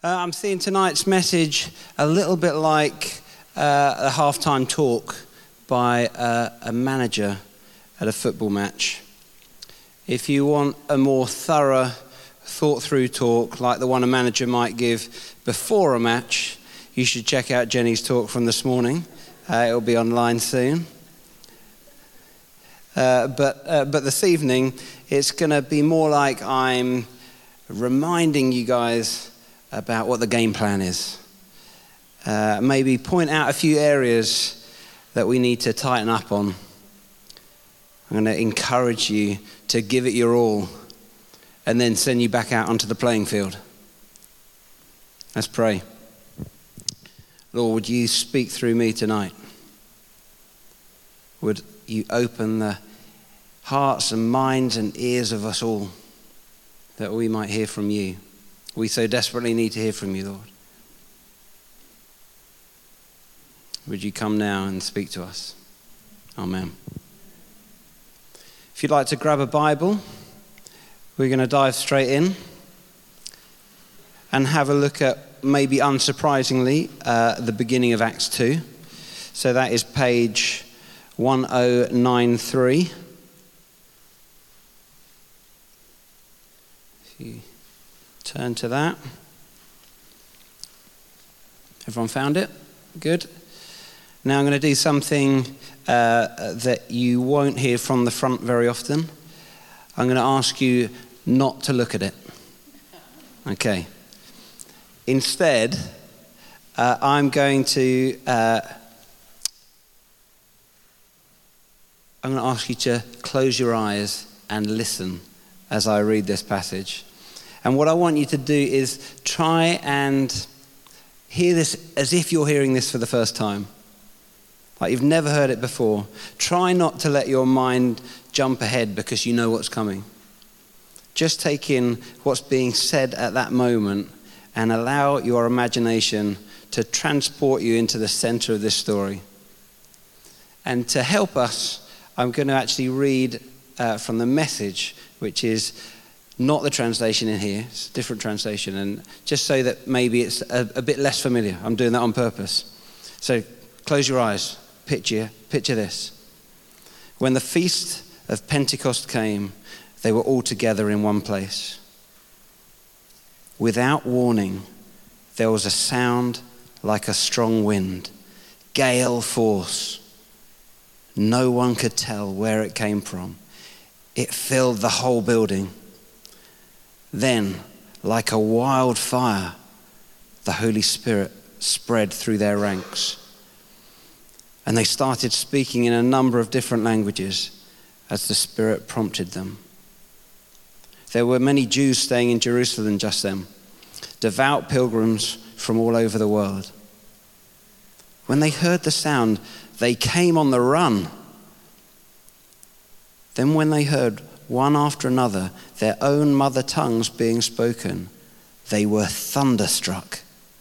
I'm seeing tonight's message a little bit like a halftime talk by a manager at a football match. If you want a more thorough, thought-through talk like the one a manager might give before a match, you should check out Jenny's talk from this morning. It'll be online soon. But this evening, it's going to be more like I'm reminding you guys about what the game plan is. Maybe point out a few areas that we need to tighten up on. I'm going to encourage you to give it your all and then send you back out onto the playing field. Let's pray. Lord, would you speak through me tonight? Would you open the hearts and minds and ears of us all that we might hear from you? We so desperately need to hear from you, Lord. Would you come now and speak to us? Amen. If you'd like to grab a Bible, we're going to dive straight in and have a look at, maybe unsurprisingly, the beginning of Acts 2. So that is page 1093. If you turn to that. Everyone found it? Good. Now I'm going to do something that you won't hear from the front very often. I'm going to ask you not to look at it. Okay. Instead, I'm going to ask you to close your eyes and listen as I read this passage. And what I want you to do is try and hear this as if you're hearing this for the first time. Like you've never heard it before. Try not to let your mind jump ahead because you know what's coming. Just take in what's being said at that moment and allow your imagination to transport you into the center of this story. And to help us, I'm going to actually read from the Message, which is not the translation in here. It's a different translation. And just so that maybe it's a bit less familiar. I'm doing that on purpose. So close your eyes. Picture this. When the feast of Pentecost came, they were all together in one place. Without warning, there was a sound like a strong wind, gale force. No one could tell where it came from. It filled the whole building. Then, like a wildfire, the Holy Spirit spread through their ranks. And they started speaking in a number of different languages as the Spirit prompted them. There were many Jews staying in Jerusalem just then, devout pilgrims from all over the world. When they heard the sound, they came on the run. Then when they heard one after another their own mother tongues being spoken, they were thunderstruck.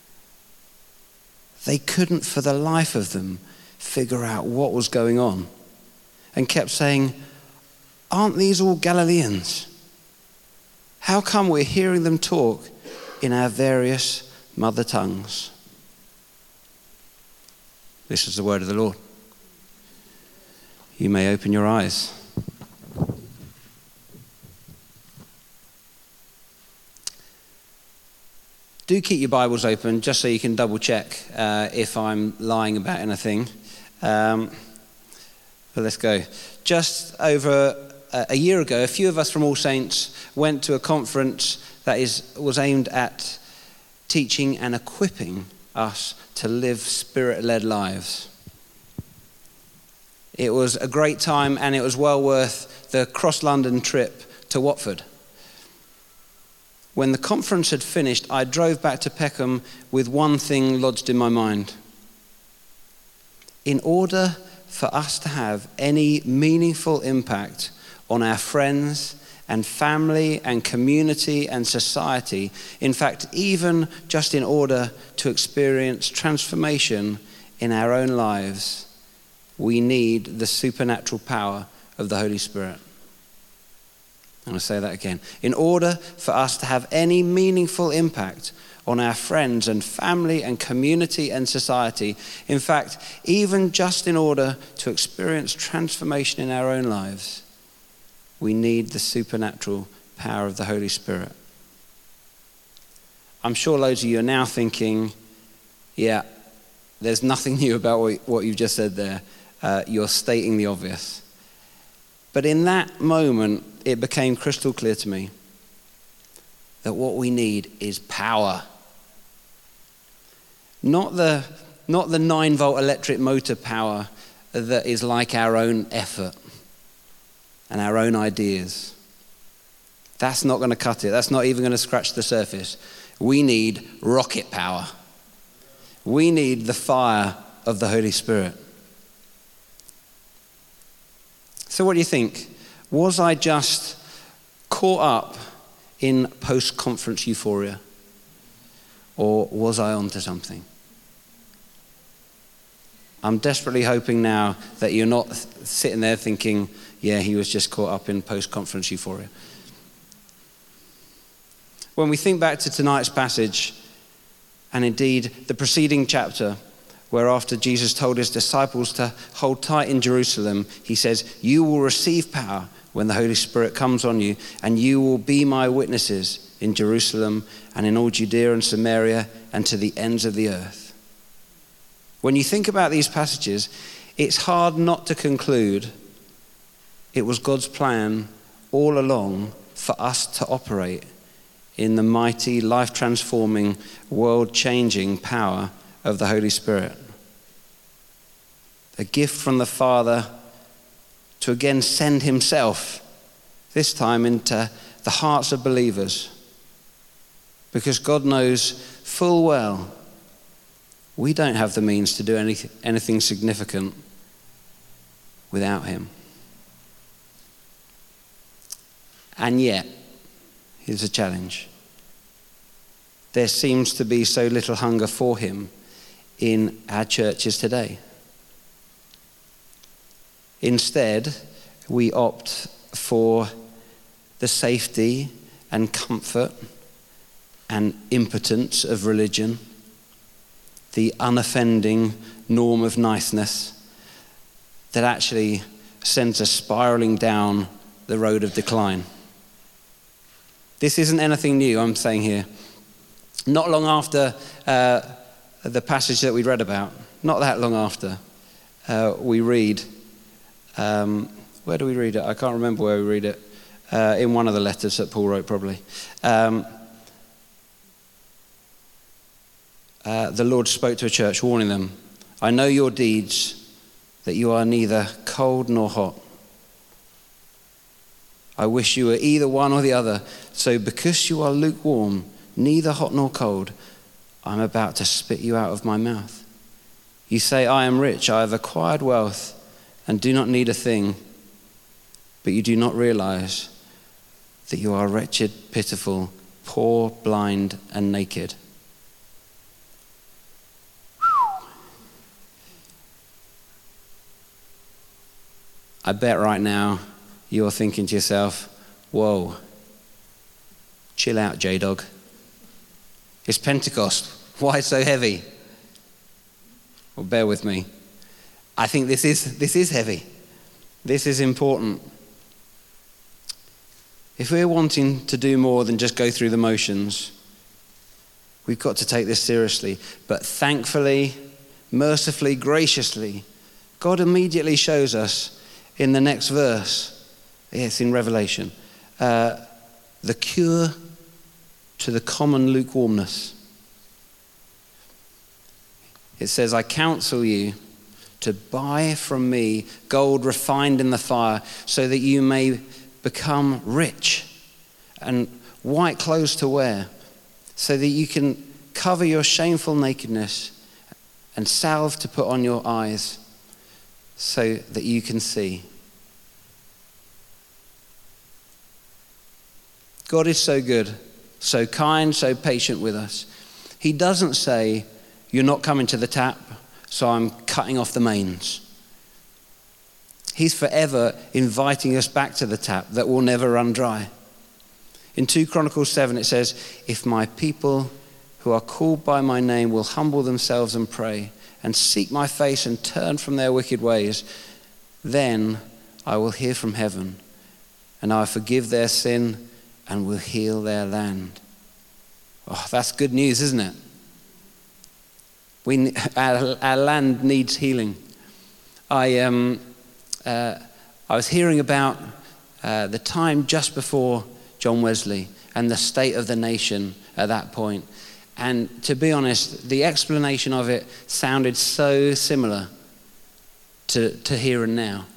They couldn't for the life of them figure out what was going on and kept saying, "Aren't these all Galileans? How come we're hearing them talk in our various mother tongues?" This is the word of the Lord. You may open your eyes. Do keep your Bibles open just so you can double check if I'm lying about anything. But let's go. Just over a year ago, a few of us from All Saints went to a conference that was aimed at teaching and equipping us to live Spirit-led lives. It was a great time and it was well worth the cross-London trip to Watford. When the conference had finished, I drove back to Peckham with one thing lodged in my mind. In order for us to have any meaningful impact on our friends and family and community and society, in fact, even just in order to experience transformation in our own lives, we need the supernatural power of the Holy Spirit. I'm going to say that again. In order for us to have any meaningful impact on our friends and family and community and society. In fact, even just in order to experience transformation in our own lives, we need the supernatural power of the Holy Spirit. I'm sure loads of you are now thinking, yeah, there's nothing new about what you've just said there. You're stating the obvious. But in that moment, it became crystal clear to me that what we need is power. Not the 9-volt electric motor power that is like our own effort and our own ideas. That's not going to cut it. That's not even going to scratch the surface. We need rocket power. We need the fire of the Holy Spirit. So what do you think? Was I just caught up in post-conference euphoria? Or was I onto something? I'm desperately hoping now that you're not sitting there thinking, yeah, he was just caught up in post-conference euphoria. When we think back to tonight's passage, and indeed the preceding chapter, where after Jesus told his disciples to hold tight in Jerusalem, he says, you will receive power when the Holy Spirit comes on you, and you will be my witnesses in Jerusalem and in all Judea and Samaria and to the ends of the earth. When you think about these passages, it's hard not to conclude it was God's plan all along for us to operate in the mighty, life-transforming, world-changing power of the Holy Spirit. A gift from the Father to again send himself, this time into the hearts of believers. Because God knows full well we don't have the means to do anything significant without him. And yet, here's a challenge. There seems to be so little hunger for him in our churches today. Instead, we opt for the safety and comfort and impotence of religion, the unoffending norm of niceness that actually sends us spiraling down the road of decline. This isn't anything new, I'm saying here. Not long after the passage that we read about, not that long after, we read, where do we read it? I can't remember where we read it. In one of the letters that Paul wrote, probably. The Lord spoke to a church, warning them, I know your deeds, that you are neither cold nor hot. I wish you were either one or the other. So because you are lukewarm, neither hot nor cold, I'm about to spit you out of my mouth. You say, I am rich, I have acquired wealth, and do not need a thing, but you do not realize that you are wretched, pitiful, poor, blind, and naked. I bet right now you're thinking to yourself, whoa, chill out, J-Dog. It's Pentecost. Why so heavy? Well, bear with me. I think this is heavy. This is important. If we're wanting to do more than just go through the motions, we've got to take this seriously. But thankfully, mercifully, graciously, God immediately shows us in the next verse, yes, in Revelation, the cure to the common lukewarmness. It says, I counsel you to buy from me gold refined in the fire, so that you may become rich, and white clothes to wear, so that you can cover your shameful nakedness, and salve to put on your eyes, so that you can see. God is so good, so kind, so patient with us. He doesn't say, you're not coming to the tap, so I'm cutting off the mains. He's forever inviting us back to the tap that will never run dry. In 2 Chronicles 7 it says, if my people who are called by my name will humble themselves and pray and seek my face and turn from their wicked ways, then I will hear from heaven and I will forgive their sin and will heal their land. Oh, that's good news, isn't it? Our land needs healing. I was hearing about the time just before John Wesley and the state of the nation at that point. And to be honest, the explanation of it sounded so similar to here and now.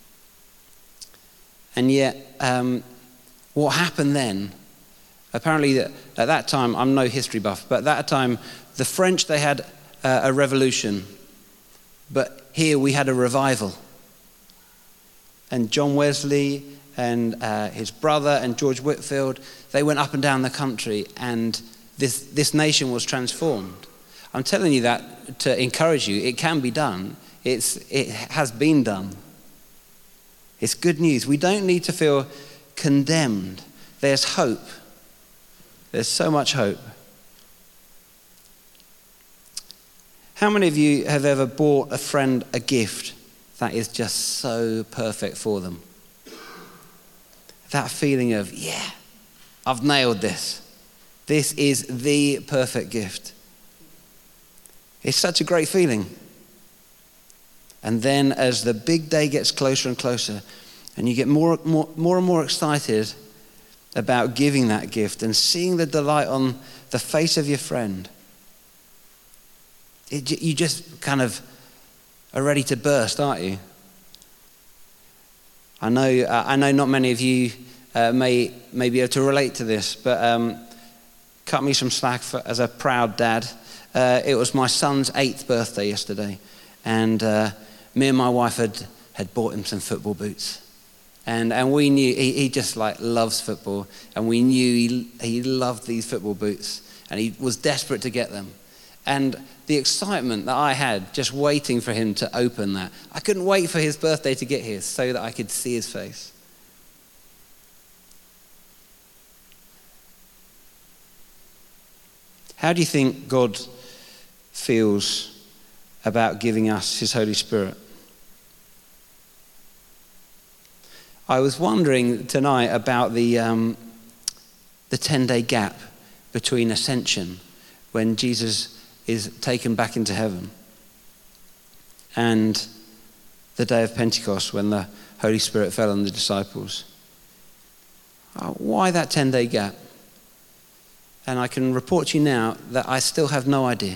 And yet, what happened then, apparently at that time, I'm no history buff, but at that time, the French, they had a revolution. But here we had a revival. And John Wesley and his brother and George Whitefield, they went up and down the country, and this nation was transformed. I'm telling you that to encourage you. It can be done. It has been done. It's good news. We don't need to feel condemned. There's hope. There's so much hope. How many of you have ever bought a friend a gift that is just so perfect for them? That feeling of, yeah, I've nailed this. This is the perfect gift. It's such a great feeling. And then as the big day gets closer and closer, and you get more and more excited about giving that gift and seeing the delight on the face of your friend, you just kind of are ready to burst, aren't you? I know not many of you may be able to relate to this, but cut me some slack as a proud dad. It was my son's 8th birthday yesterday, and me and my wife had bought him some football boots. And we knew he just loves football, and we knew he loved these football boots, and he was desperate to get them. And the excitement that I had just waiting for him to open that, I couldn't wait for his birthday to get here so that I could see his face. How do you think God feels about giving us his Holy Spirit? I was wondering tonight about the 10-day gap between ascension, when Jesus is taken back into heaven, and the day of Pentecost, when the Holy Spirit fell on the disciples. Why that 10-day gap? And I can report to you now that I still have no idea.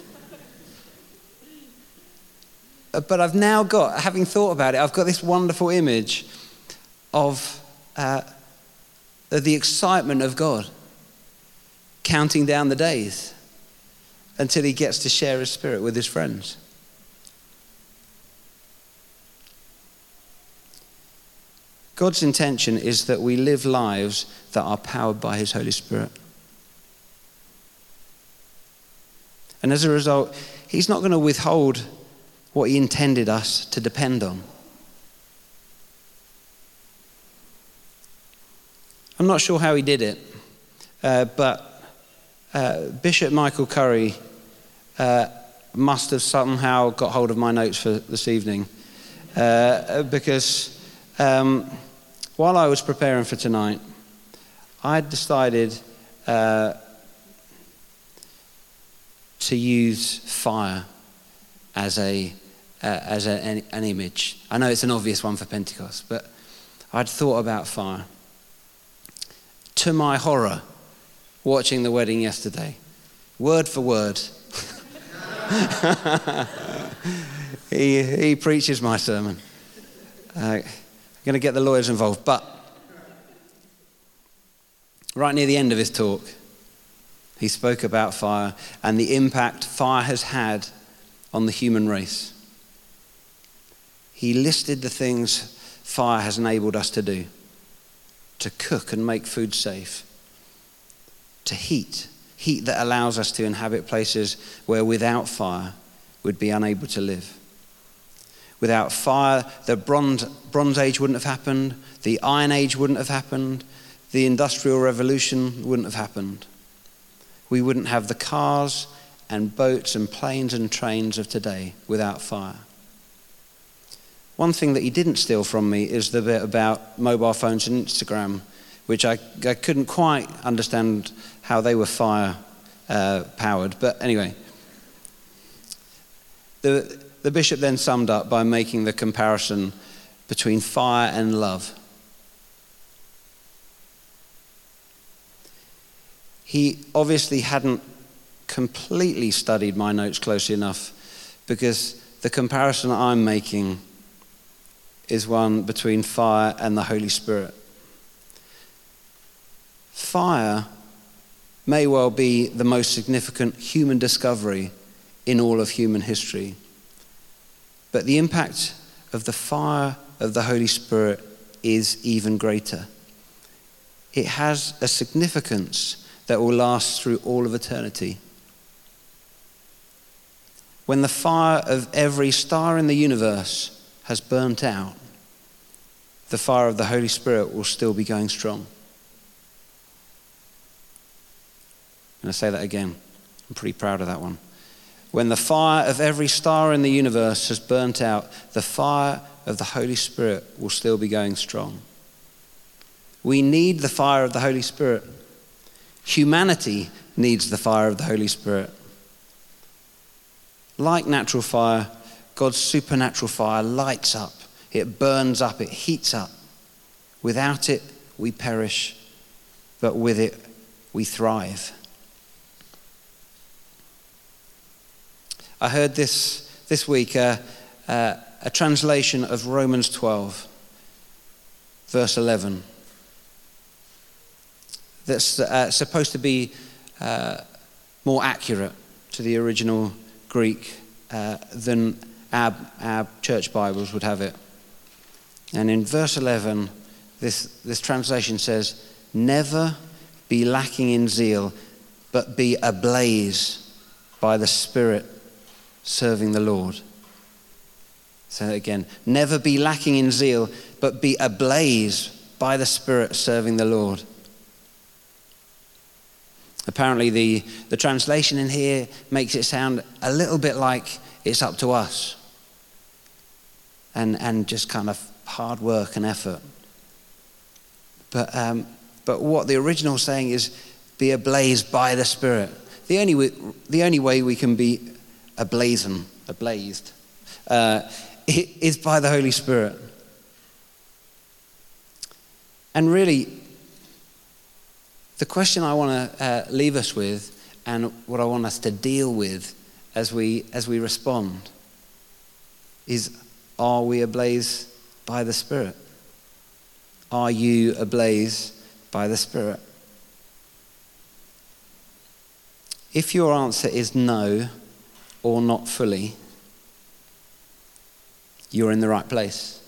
But I've now got, having thought about it, I've got this wonderful image of the excitement of God counting down the days until he gets to share his Spirit with his friends. God's intention is that we live lives that are powered by his Holy Spirit. And as a result, he's not going to withhold what he intended us to depend on. I'm not sure how he did it, but Bishop Michael Curry must have somehow got hold of my notes for this evening, because while I was preparing for tonight, I decided to use fire as an image. I know it's an obvious one for Pentecost, but I'd thought about fire. To my horror, watching the wedding yesterday, word for word, he preaches my sermon. I'm going to get the lawyers involved, but right near the end of his talk, he spoke about fire and the impact fire has had on the human race. He listed the things fire has enabled us to do: to cook and make food safe, to heat that allows us to inhabit places where without fire we'd be unable to live. Without fire, the Bronze Age wouldn't have happened, the Iron Age wouldn't have happened, the Industrial Revolution wouldn't have happened. We wouldn't have the cars and boats and planes and trains of today without fire. One thing that he didn't steal from me is the bit about mobile phones and Instagram, which I couldn't quite understand how they were fire powered. But anyway, the bishop then summed up by making the comparison between fire and love. He obviously hadn't completely studied my notes closely enough, because the comparison I'm making is one between fire and the Holy Spirit. Fire may well be the most significant human discovery in all of human history, but the impact of the fire of the Holy Spirit is even greater. It has a significance that will last through all of eternity. When the fire of every star in the universe has burnt out, the fire of the Holy Spirit will still be going strong. I'm going to say that again. I'm pretty proud of that one. When the fire of every star in the universe has burnt out, the fire of the Holy Spirit will still be going strong. We need the fire of the Holy Spirit. Humanity needs the fire of the Holy Spirit. Like natural fire, God's supernatural fire lights up, it burns up, it heats up. Without it, we perish, but with it, we thrive. I heard this week a translation of Romans 12, verse 11, that's supposed to be more accurate to the original Greek than our church Bibles would have it. And in verse 11, this translation says, "Never be lacking in zeal, but be ablaze by the Spirit, serving the Lord." Say that again. Never be lacking in zeal, but be ablaze by the Spirit, serving the Lord. Apparently the translation in here makes it sound a little bit like it's up to us and just kind of hard work and effort. But what the original saying is, be ablaze by the Spirit. The only way we can be ablazed is by the Holy Spirit. And really, the question I want to leave us with, and what I want us to deal with as we respond, is: are we ablaze by the Spirit? Are you ablaze by the Spirit? If your answer is no, or not fully, you're in the right place.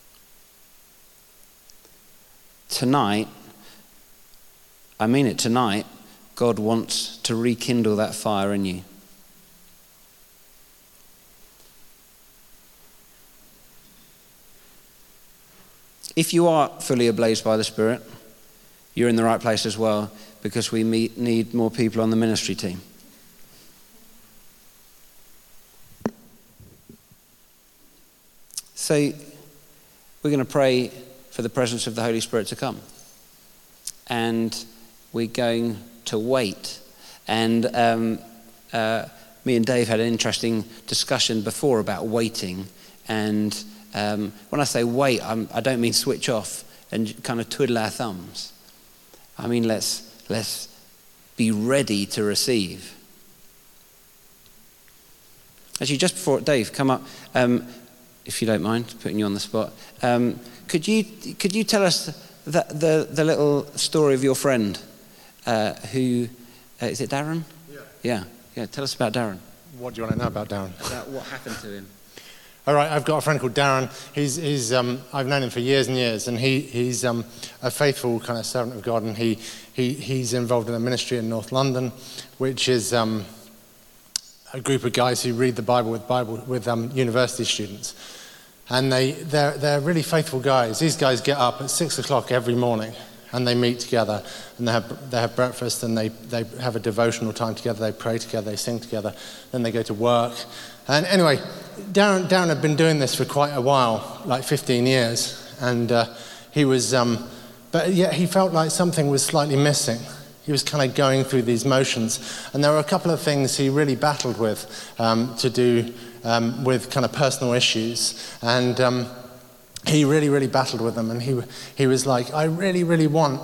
Tonight, I mean it, tonight, God wants to rekindle that fire in you. If you are fully ablaze by the Spirit, you're in the right place as well, because we need more people on the ministry team. So we're going to pray for the presence of the Holy Spirit to come. And we're going to wait. And me and Dave had an interesting discussion before about waiting. And when I say wait, I don't mean switch off and kind of twiddle our thumbs. I mean let's be ready to receive. Actually, just before Dave, come up, if you don't mind, putting you on the spot. Could you tell us the little story of your friend who is it Darren? Yeah. Tell us about Darren. What do you want to know about Darren? About what happened to him. All right, I've got a friend called Darren. He's I've known him for years and years, and he's a faithful kind of servant of God, and he's involved in a ministry in North London, which is a group of guys who read the Bible with university students, and they're really faithful guys. These guys get up at 6 o'clock every morning, and they meet together, and they have breakfast, and they have a devotional time together, they pray together, they sing together, then they go to work. And anyway, Darren had been doing this for quite a while, like 15 years, and he was, but yet he felt like something was slightly missing. He was kind of going through these motions, and there were a couple of things he really battled with to do with kind of personal issues, and he really battled with them, and he was like, I really want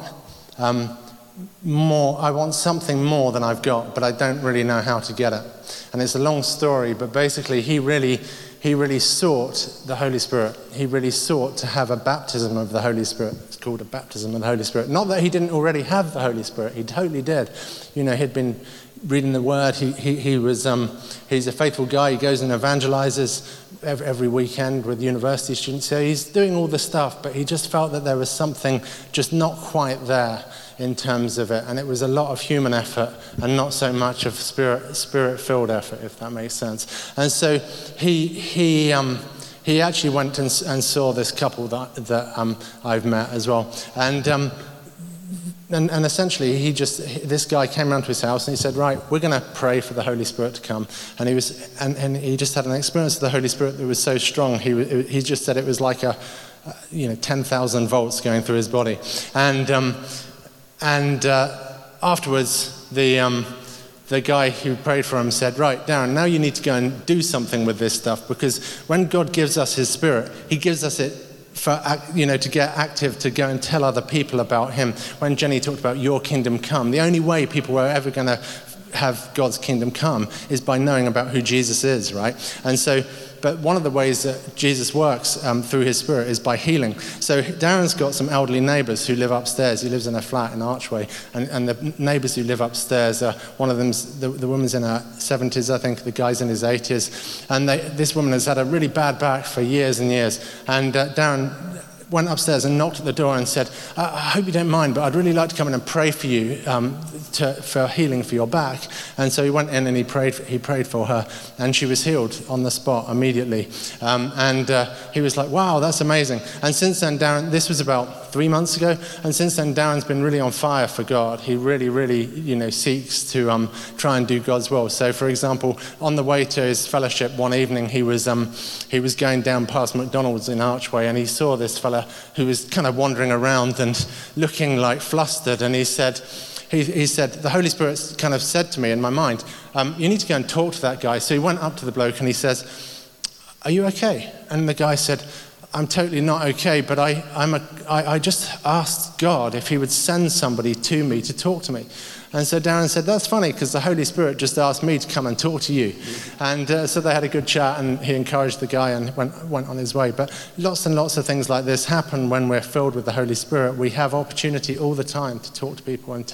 more. I want something more than I've got, but I don't really know how to get it. And it's a long story, but basically he really sought the Holy Spirit. He really sought to have a baptism of the Holy Spirit. It's called a baptism of the Holy Spirit. Not that he didn't already have the Holy Spirit. He totally did. You know, he'd been reading the Word. He's a faithful guy. He goes and evangelizes every weekend with university students. So he's doing all the stuff, but he just felt that there was something just not quite there in terms of it, and it was a lot of human effort and not so much of spirit-filled effort, if that makes sense. And so he actually went and saw this couple that I've met as well, and essentially this guy came around to his house and he said, right, we're going to pray for the Holy Spirit to come. And he just had an experience of the Holy Spirit that was so strong. He just said it was like 10,000 volts going through his body. And afterwards, the guy who prayed for him said, right, Darren, now you need to go and do something with this stuff, because when God gives us his Spirit, he gives us it for, to get active, to go and tell other people about him. When Jenny talked about your kingdom come, the only way people are ever going to have God's kingdom come is by knowing about who Jesus is, right? And so, but one of the ways that Jesus works through his Spirit is by healing. So Darren's got some elderly neighbours who live upstairs. He lives in a flat in Archway, and the neighbours who live upstairs, one of them's, the woman's in her 70s, I think, the guy's in his 80s, and this woman has had a really bad back for years and years, and Darren went upstairs and knocked at the door and said, I hope you don't mind, but I'd really like to come in and pray for you for healing for your back. And so he went in and he prayed for her, and she was healed on the spot immediately. He was like, wow, that's amazing. And since then, Darren, this was about 3 months ago, and since then Darren's been really on fire for God. He really seeks to try and do God's will. So for example, on the way to his fellowship one evening, he was going down past McDonald's in Archway, and he saw this fella who was kind of wandering around and looking like flustered, and he said, the Holy Spirit kind of said to me in my mind, you need to go and talk to that guy. So he went up to the bloke and he says, are you okay? And the guy said, I'm totally not okay, but I just asked God if he would send somebody to me to talk to me. And so Darren said, that's funny, because the Holy Spirit just asked me to come and talk to you. And so they had a good chat, and he encouraged the guy and went on his way. But lots and lots of things like this happen when we're filled with the Holy Spirit. We have opportunity all the time to talk to people and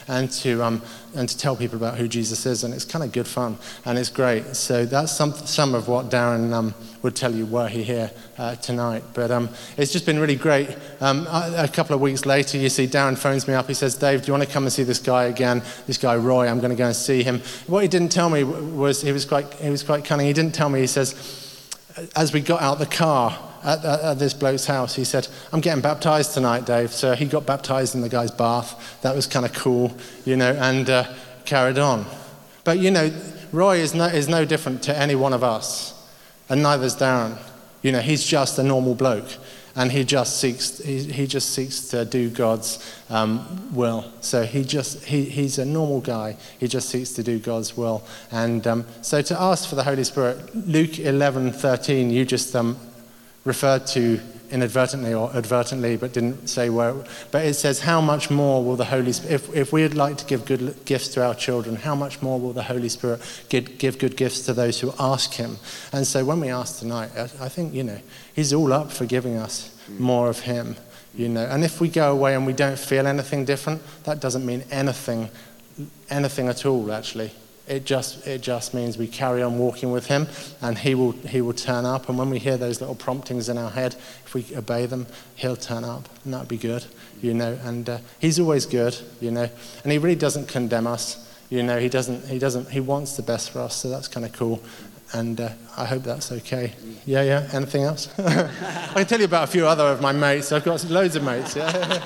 to tell people about who Jesus is, and it's kind of good fun, and it's great. So that's some of what Darren would tell you were he here tonight. But it's just been really great. A couple of weeks later, you see Darren phones me up. He says, Dave, do you want to come and see this guy again? This guy Roy, I'm going to go and see him. What he didn't tell me was he was quite cunning. He didn't tell me. He says, as we got out the car at this bloke's house, he said, I'm getting baptized tonight, Dave. So he got baptized in the guy's bath. That was kind of cool, and carried on. But Roy is no different to any one of us, and neither is Darren. He's just a normal bloke, and he just seeks to do God's will. So he's a normal guy. He just seeks to do God's will. And so to ask for the Holy Spirit, Luke 11:13, you just referred to inadvertently or advertently, but didn't say where. But it says, how much more will the Holy Spirit, if we'd like to give good gifts to our children, how much more will the Holy Spirit give good gifts to those who ask him? And so when we ask tonight, I think, he's all up for giving us more of him, And if we go away and we don't feel anything different, that doesn't mean anything at all, actually. It just means we carry on walking with him, and he will turn up. And when we hear those little promptings in our head, if we obey them, he'll turn up, and that'd be good, And he's always good, And he really doesn't condemn us, He wants the best for us. So that's kind of cool, and I hope that's okay. Yeah. Anything else? I can tell you about a few other of my mates. I've got loads of mates. Yeah.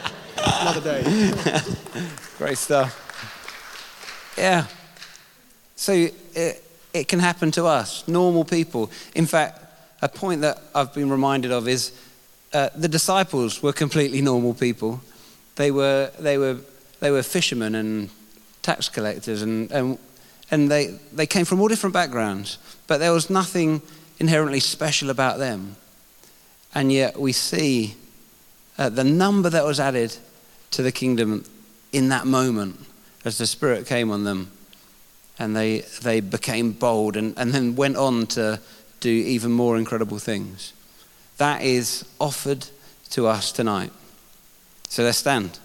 Another day. Great stuff. Yeah. So it can happen to us, normal people. In fact, a point that I've been reminded of is the disciples were completely normal people. They were fishermen and tax collectors, and they came from all different backgrounds, but there was nothing inherently special about them. And yet we see the number that was added to the kingdom in that moment as the Spirit came on them, and they became bold and then went on to do even more incredible things. That is offered to us tonight. So let's stand.